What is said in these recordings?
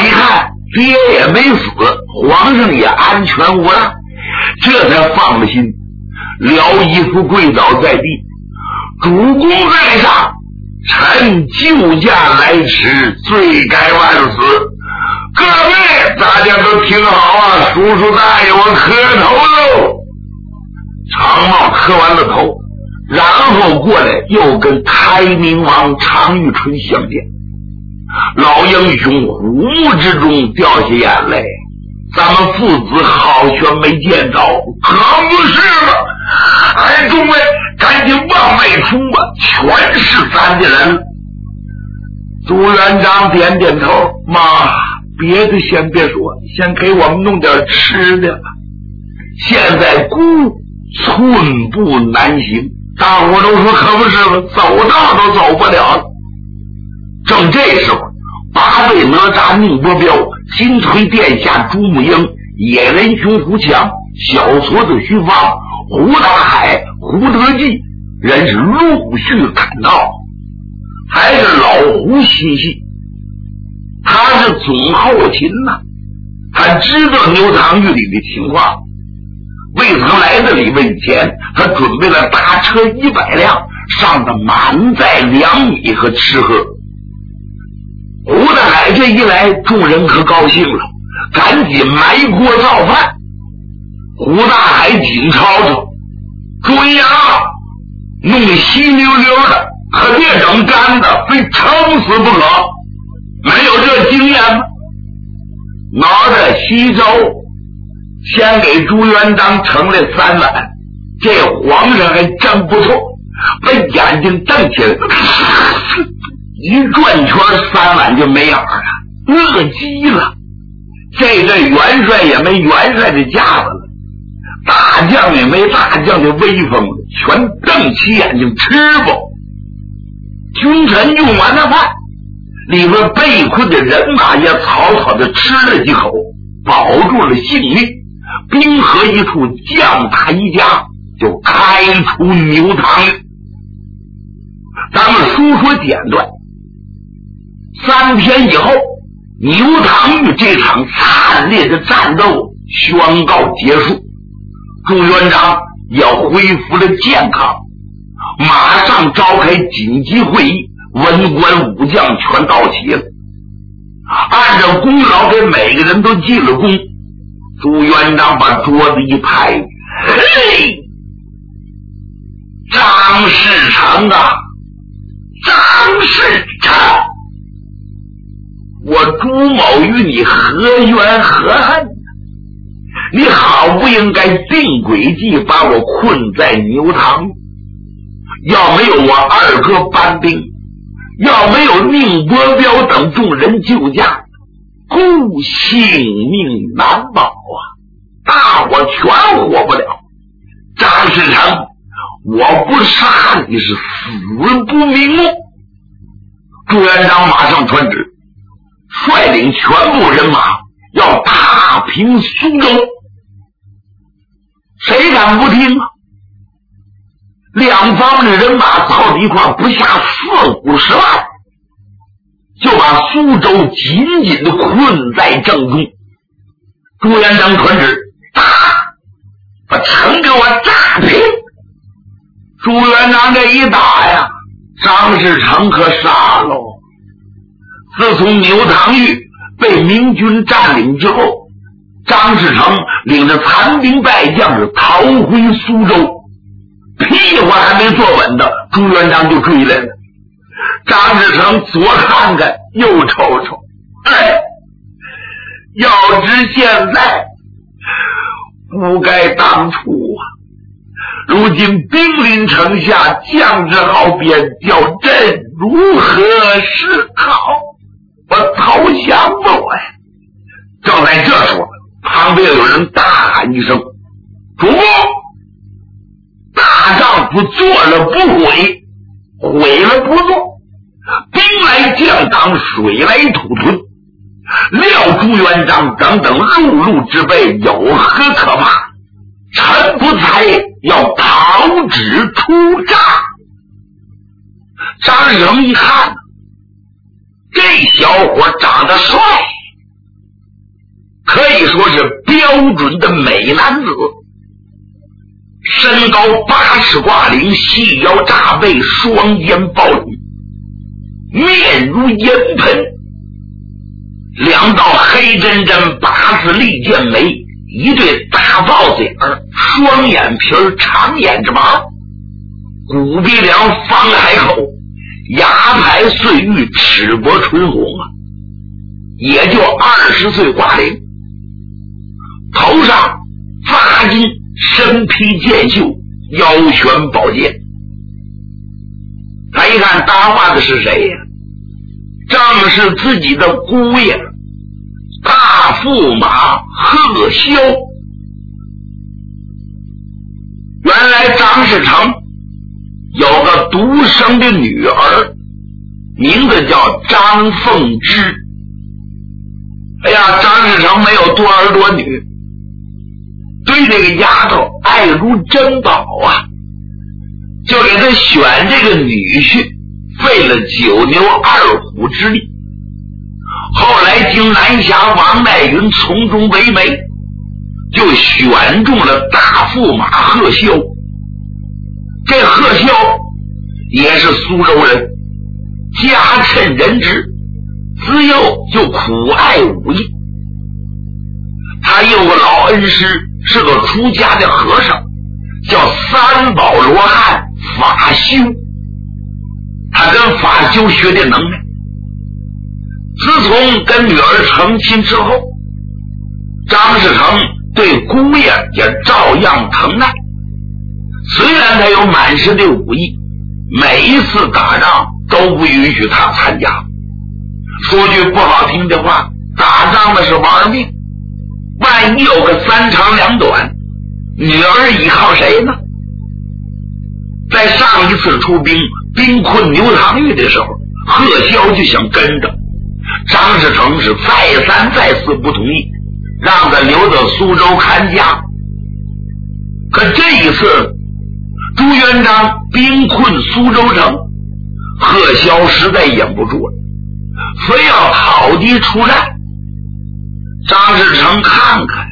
一看爹也没死，皇上也安全无恙，这才放了心，撩衣服跪倒在地，主公在上，臣救驾来迟，罪该万死。各位大家都听好啊，叔叔大爷我磕头喽。常茂磕完了头，然后过来又跟开明王常遇春相见。老英雄虎目之中掉下眼泪，咱们父子好悬没见着，可不是吗？哎，诸位赶紧往外出吧，全是咱的人。朱元璋点点头，妈，别的先别说，先给我们弄点吃的吧。现在孤寸步难行，大伙都说可不是吗？走道都走不了了。正这时候，八位哪吒、宁伯彪、金锤殿下朱母英、野人熊胡强、小矬子徐芳、胡大海、胡德记人是陆续赶到。还是老胡心细，他是总后勤呐，他知道牛塘峪里的情况。未曾来的李问前，他准备了大车100辆，上的满载粮米和吃喝。胡大海这一来，众人可高兴了，赶紧埋锅造饭。胡大海紧吵吵，注意啊，弄得稀溜溜的，可别整干的，非撑死不可。没有这经验吗？拿着稀粥，先给朱元璋盛了3碗，这皇上还真不错，把眼睛瞪起来，一转圈3碗就没影了，饿极了。这阵元帅也没元帅的架子了，大将也没大将的威风了，全瞪起眼睛吃吧。君臣用完了饭，里边被困的人马也草草的吃了几口，保住了性命。冰河一处，将打一家，就开出牛塘。咱们书说简短，3天以后，牛塘峪这场惨烈的战斗宣告结束。朱元璋要恢复了健康，马上召开紧急会议，文官武将全到齐了，按照功劳给每个人都记了功。朱元璋把桌子一拍，嘿，张士诚啊，张士诚，我朱某与你何冤何恨？你好不应该定诡计把我困在牛塘，要没有我二哥搬兵，要没有宁伯彪等众人救驾，故性命难保啊！大伙全活不了。张士诚，我不杀你是死不瞑目。朱元璋马上传旨，率领全部人马要踏平苏州。谁敢不听啊？两方的人马凑一块不下40-50万，就把苏州紧紧的困在正中。朱元璋传旨，打，把城给我炸平。朱元璋这一打呀，张士诚可傻喽。自从牛塘峪被明军占领之后，张士诚领着残兵败将是逃回苏州，屁股还没坐稳的，朱元璋就追来了。张士诚左看看右瞅瞅，哎，要知现在不该当初啊！如今兵临城下，将至号边，叫朕如何是好？我投降吧我呀！正在这时候，旁边有人大喊一声：“主公！大丈夫做了不悔，悔了不做。兵来将挡，水来土屯。料朱元璋等等陆路之辈有何可怕？臣不才要讨旨出战。”张士诚一看，这小伙长得帅， 标准的美男子，身高80挂领，细腰扎背，双肩抱领，面如银盆，两道黑针针八字利剑眉，一对大豹子眼儿，双眼皮儿，长眼之毛，骨鼻梁，方海口，牙排碎玉，齿薄唇红啊，也就20岁挂领，头上发巾，身披剑袖，腰悬宝剑。他一看搭话的是谁呀？正是自己的姑爷大驸马贺萧。原来张士诚有个独生的女儿，名字叫张凤芝。哎呀，张士诚没有多儿多女，对这个丫头爱如珍宝啊，就给他选这个女婿，费了9牛2虎之力。后来经南侠王乃云从中为媒，就选中了大驸马贺萧。这贺萧也是苏州人，家趁人直，自幼就苦爱武艺。他有个老恩师，是个出家的和尚，叫三宝罗汉法修。他跟法修学的能耐。自从跟女儿成亲之后，张士诚对姑爷也照样疼爱。虽然他有满身的武艺，每一次打仗都不允许他参加。说句不好听的话，打仗的是玩命，万一有个3长2短，女儿依靠谁呢？在上一次出兵兵困牛塘峪的时候，贺萧就想跟着，张士诚是再三再四不同意，让他留在苏州看家。可这一次朱元璋兵困苏州城，贺萧实在忍不住了，非要讨敌出战。张士诚看看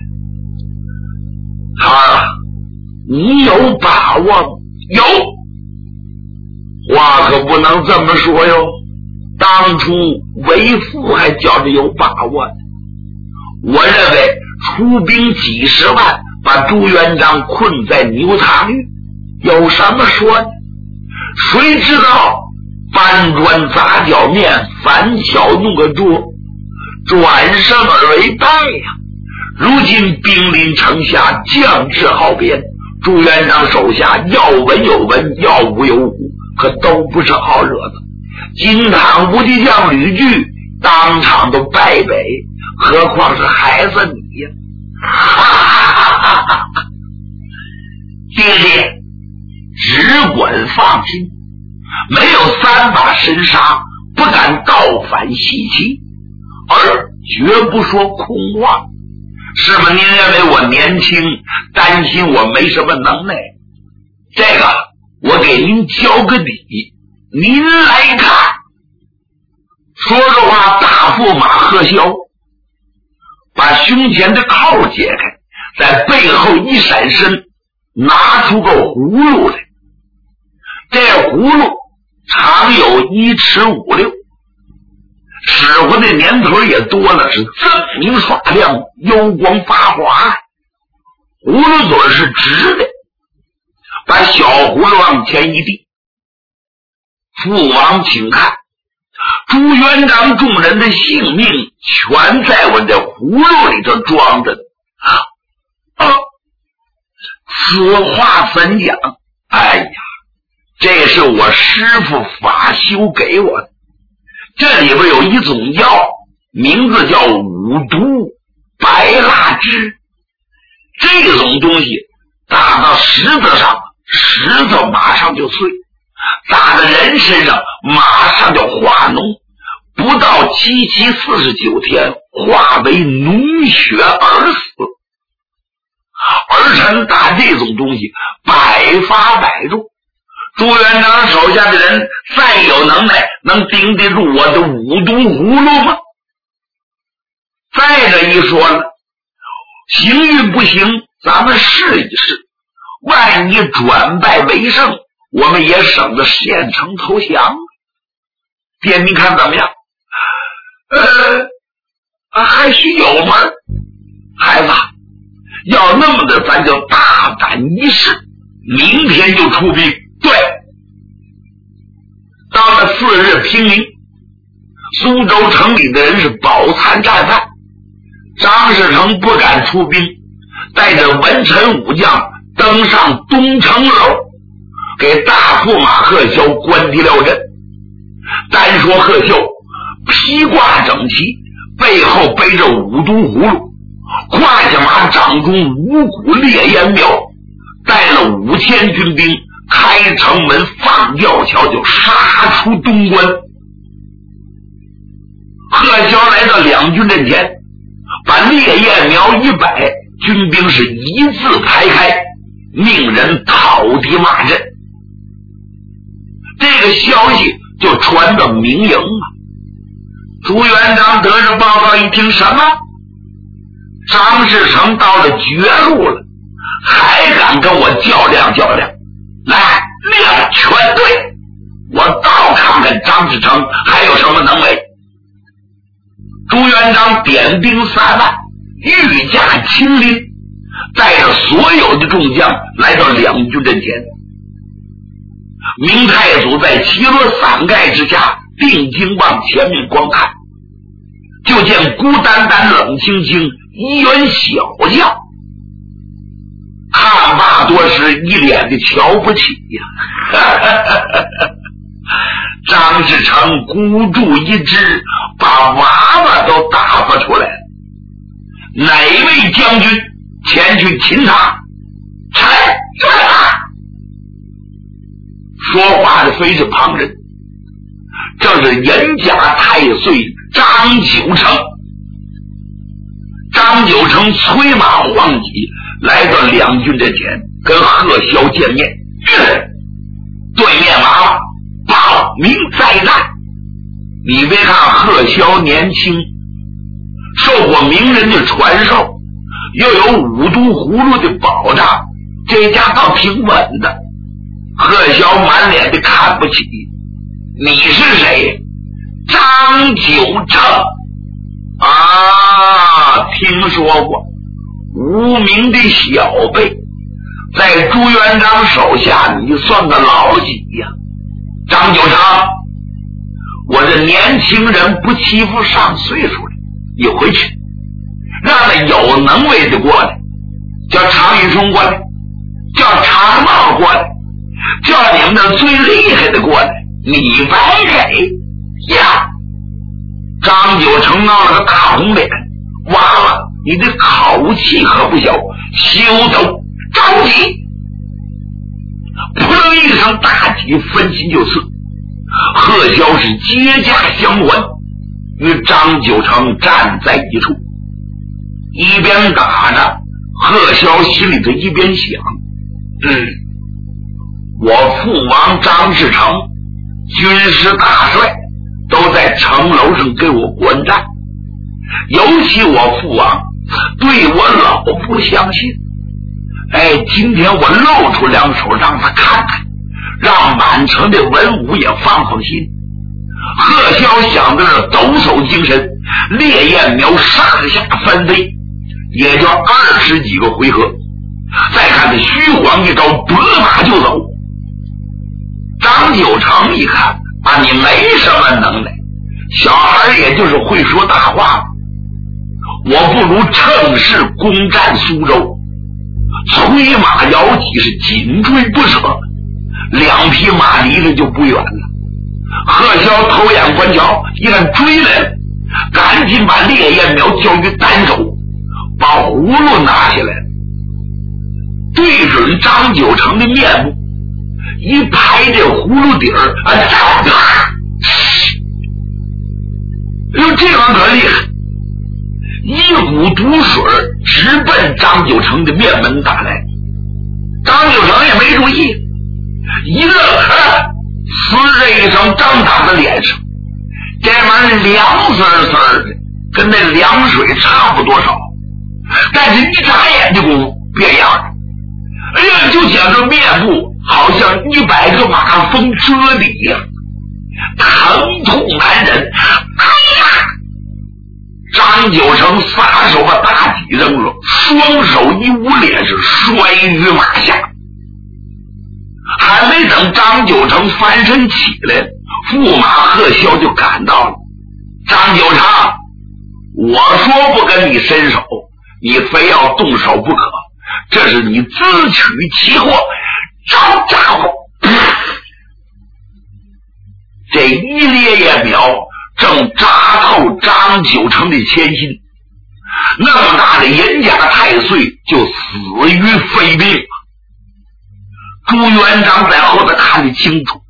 他，你有把握吗？有，话可不能这么说哟，当初为父还觉着有把握呢。我认为出兵几十万把朱元璋困在牛塘峪，有什么说呢？谁知道搬砖砸脚面，反巧弄个桌，转身而为败呀！如今兵临城下，将至号边，朱元璋手下要文有文，要武有武，可都不是好惹的。金堂无敌将吕据当场都败北，何况是孩子你呀！爹爹只管放心，没有3把神杀，不敢倒反西岐，而绝不说空话。是吗？您认为我年轻，担心我没什么能耐？这个我给您交个底，您来看。说着话，大驸马贺萧把胸前的扣解开，在背后一闪身，拿出个葫芦来。这葫芦长有1尺5六，使唤的年头也多了，是锃明耍亮，幽光发华。葫芦嘴是直的，把小葫芦往前一递。父王请看，朱元璋众人的性命全在我这葫芦里头装着。此话怎讲？哎呀，这是我师父法修给我的，这里边有一种药，名字叫五毒白蜡汁。这种东西打到石头上，石头马上就碎；打到人身上，马上就化脓，不到7期49天，化为脓血而死。儿臣打这种东西百发百中，朱元璋手下的人再有能耐，能顶得住我的五毒葫芦吗？再者一说呢， 行运不行，咱们试一试，万一转败为胜，我们也省得县城投降。爹，您看怎么样？还需有吗？孩子，要那么的，咱就大胆一试，明天就出兵。对，到了4日平明，苏州城里的人是饱餐战饭，张士诚不敢出兵，带着文臣武将登上东城楼，给大驸马贺萧关敌了阵。单说贺萧披挂整齐，背后背着五毒葫芦，胯下马掌中五股烈焰苗，带了5000军兵，开城门放吊桥，就杀出东关。贺萧来到两军阵前，把烈焰苗一摆，军兵是一字排开，命人讨敌骂阵。这个消息就传到明营了。朱元璋得着报告一听，什么？张士诚到了绝路了，还敢跟我较量较量？来，练全队，我倒看看张士诚还有什么能为。朱元璋点兵3万，御驾亲临，带着所有的众将来到两军阵前。明太祖在齐罗伞盖之下定睛往前面观看，就见孤单单冷清清一员小将，看罢多时一脸的瞧不起呀。张士诚孤注一掷，把娃娃都打发出来了。哪位将军前去擒他？臣在哪？说话的非是旁人，正是严家太岁张九成。张九成催马晃戟来到两军阵前，跟贺萧见面。对面娃娃报名在战。你别看贺萧年轻，受过名人的传授，又有五毒葫芦的保障，这家倒挺稳的。贺萧满脸的看不起。你是谁？张九成啊，听说过，无名的小辈，在朱元璋手下你算个老几呀？张九成，我这年轻人不欺负上岁数的，你回去让那有能为的过来，叫常遇春过来，叫常茂过来，叫你们那最厉害的过来，你白给呀！张九成闹了个大红脸，娃娃，你的口气可不小，休走，着急！扑棱一声，大戟分心就刺。贺萧是接驾相还，与张九成站在一处，一边打着，贺萧心里头一边想：我父王张士诚军师大帅都在城楼上给我观战，尤其我父王对我老不相信。今天我露出两手让他看看，让满城的文武也放放心。贺萧想到了抖擞精神，烈焰苗上下翻飞，也就20几个回合，再看他虚晃一招，拨马就走。张九成一看啊，你没什么能耐，小孩也就是会说大话，我不如乘势攻占苏州。催马摇戟是紧追不舍，两匹马离着就不远了。贺萧偷眼观瞧，一看追来了，赶紧把烈焰苗交于单手，把葫芦拿下来，对准张九成的面目一拍，这葫芦底儿啪！哟，这玩意可厉害！一股毒水直奔张九成的面门打来。张九成也没注意，一愣，呲着一声张打在脸上，这玩意凉丝丝的，跟那凉水差不多少。 但是你眨眼的功夫变样了，哎呀，就像这面部好像100个马蜂蛰的一样，疼痛难忍。哎呀！张九成撒手把大戟扔了，双手一捂脸是摔于马下。还没等张九成翻身起来，驸马贺霄就赶到了。张九成，我说不跟你伸手，你非要动手不可，这是你自取其祸。张家伙，这一列叶苗正扎透张九成的前心，那么大的严家太岁就死于非命了。朱元璋在后头看得清楚，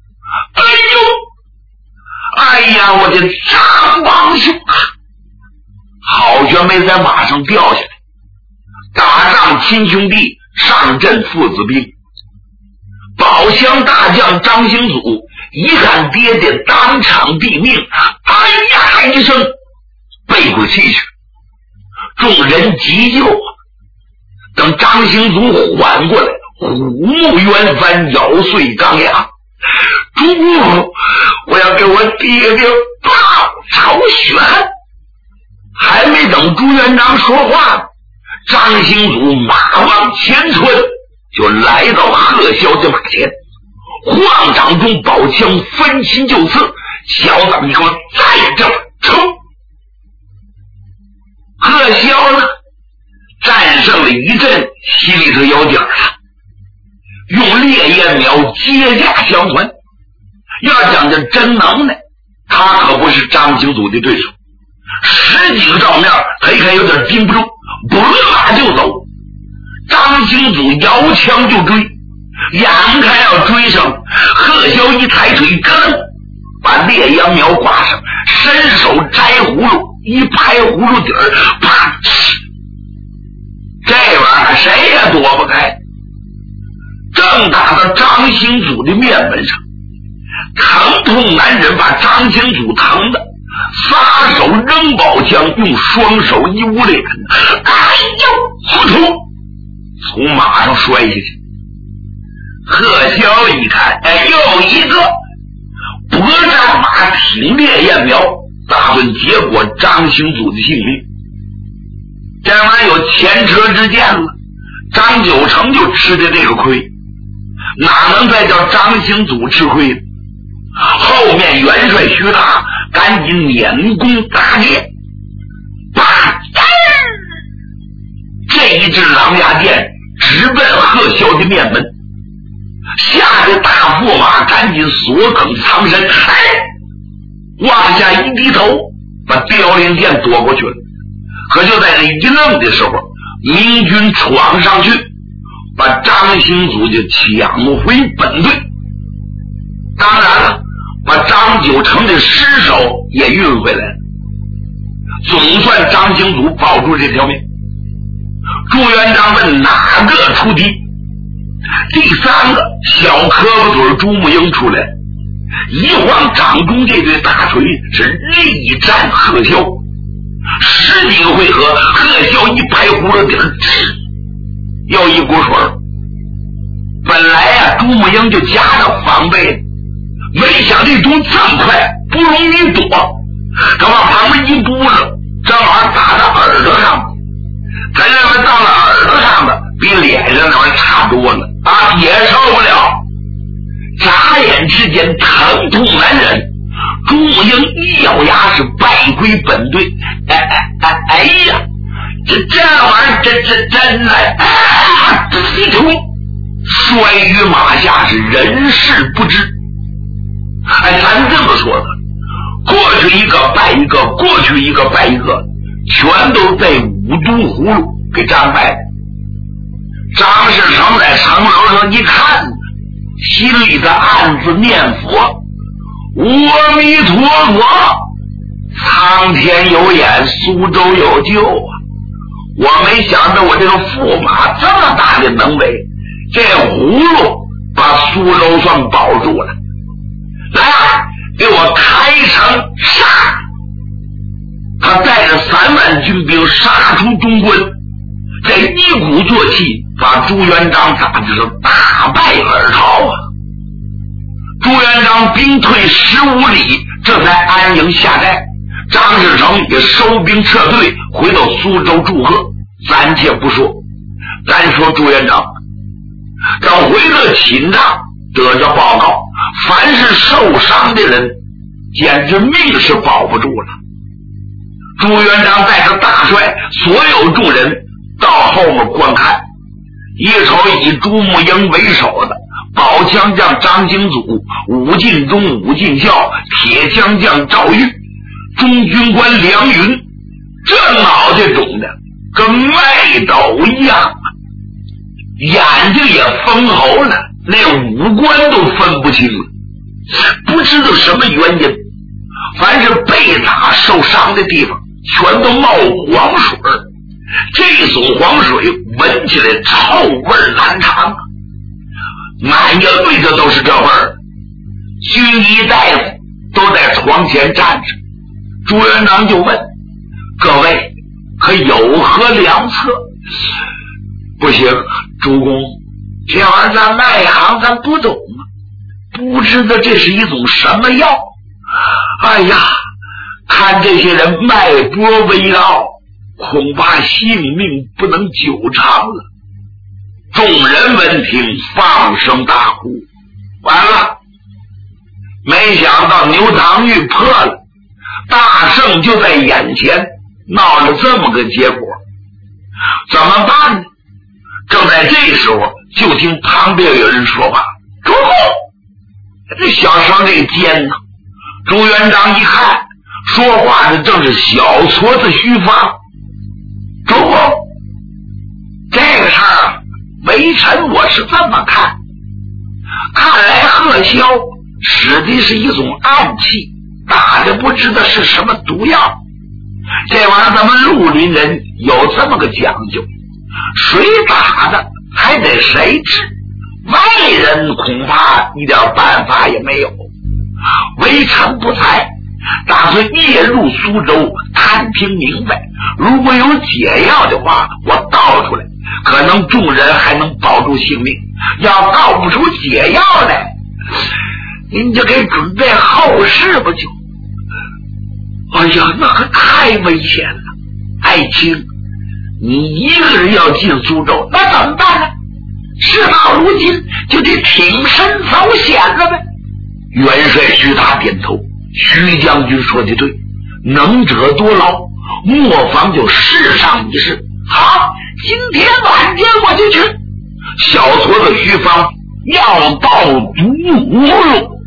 哎呀，我的张王兄啊，好悬没在马上掉下来。打仗亲兄弟，上阵父子兵。宝箱大将张兴祖一看爹爹当场毙命，哎呀一声背过气去，众人急救啊。等张兴祖缓过来，虎目圆翻，咬碎钢牙，主，我要给我爹爹报仇雪恨。还没等朱元璋说话，张兴祖马往前窜，就来到贺霄的马前，晃掌中宝枪分心就刺，小子你给我在这冲！贺霄呢战胜了一阵，心里头有底儿了，用烈焰苗接驾相还。要讲这真能耐，他可不是张兴祖的对手，10几个照面他一看有点盯不住，不拉就走。张兴祖摇枪就追，眼看要追上，贺霄一抬腿，咯噔把烈阳苗挂上，伸手摘葫芦，一拍葫芦底儿，啪！这玩意儿谁也躲不开，正打到张兴祖的面门上，疼痛难忍，把张兴祖疼的撒手扔宝枪，用双手一捂脸，哎呦，扑通从马上摔下去。贺霄一看，哎，又一个脖战马挺烈焰苗，打算结果张兴祖的性命。这玩意有前车之鉴了，张九成就吃的这个亏，哪能再叫张兴祖吃亏？后面元帅徐达赶紧捻弓搭箭，啪！这一支狼牙箭直奔贺霄的面门，吓得大驸马赶紧锁梗藏身，哎，往下一低头，把凋零箭躲过去了。可就在这一愣的时候，明军闯上去，把张兴祖就抢回本队。当然了，把张九成的尸首也运回来了。总算张兴祖保住这条命。朱元璋问哪个出敌？第3个小磕巴嘴朱木英出来，一晃掌中这对大锤是力战贺霄。10几个回合，贺霄一拍葫芦底儿，又一股水。本来啊，朱木英就夹着防备，没想这毒这么快，不容易躲，他往旁边一拨了，正好打到耳朵上。他认为到了耳朵上的比脸上那玩意差不多了啊，也受不了。眨眼之间疼痛难忍，朱木英一咬牙是败归本队。哎呀，这玩意儿真来，一冲摔于马下，是人事不知。哎，咱这么说的，过去一个败一个，过去一个败一个，全都被五毒葫芦给战败了。张士诚在城楼上一看，心里的暗自念佛：阿弥陀佛，苍天有眼，苏州有救啊！我没想到我这个驸马这么大的能为，这葫芦把苏州算保住了。来，给我开城杀！他带着3万军兵杀出中关， 这一鼓作气把朱元璋打的是大败而逃啊！朱元璋兵退15里，这才安营下寨。张士诚也收兵撤退，回到苏州祝贺。暂且不说，咱说朱元璋刚回到寝帐，得着报告，凡是受伤的人简直命是保不住了。朱元璋带着大帅所有众人到后面观看，一瞅以朱木英为首的宝枪将张景祖、武进忠、武进孝、铁枪将赵玉、中军官梁云，这脑袋肿的跟麦斗一样，眼睛也封喉了，那五官都分不清了。不知道什么原因，凡是被打受伤的地方全都冒黄水，这种黄水闻起来臭味难尝，满院对着都是这味儿。军医大夫都在床前站着，朱元璋就问各位可有何良策？不行，主公，这玩意儿咱外行咱不懂啊，不知道这是一种什么药。哎呀，看这些人脉波微绕，恐怕性命不能久长了。众人闻听放声大哭，完了，没想到牛堂玉破了，大胜就在眼前，闹了这么个结果，怎么办呢？正在这时候，就听旁边有人说话：“主公！”这小声这尖呢，朱元璋一看，说话的正是小矬子徐芳。主公，这个事儿，微臣我是这么看，看来贺霄使的是一种暗器，打的不知道是什么毒药。这玩意儿咱们绿林人有这么个讲究，谁打的还得谁治，外人恐怕一点办法也没有。微臣不才，打算夜入苏州探听明白，如果有解药的话，我倒出来，可能众人还能保住性命。要告不出解药来，您就给准备后事不就？哎呀，那可太危险了！爱卿，你一个人要进苏州，那怎么办呢？事到如今，就得挺身走险了呗。元帅徐达点头，徐将军说的对，能者多劳，莫妨就试上一试。好，今天晚间我就去。小矬子徐芳药到毒无路，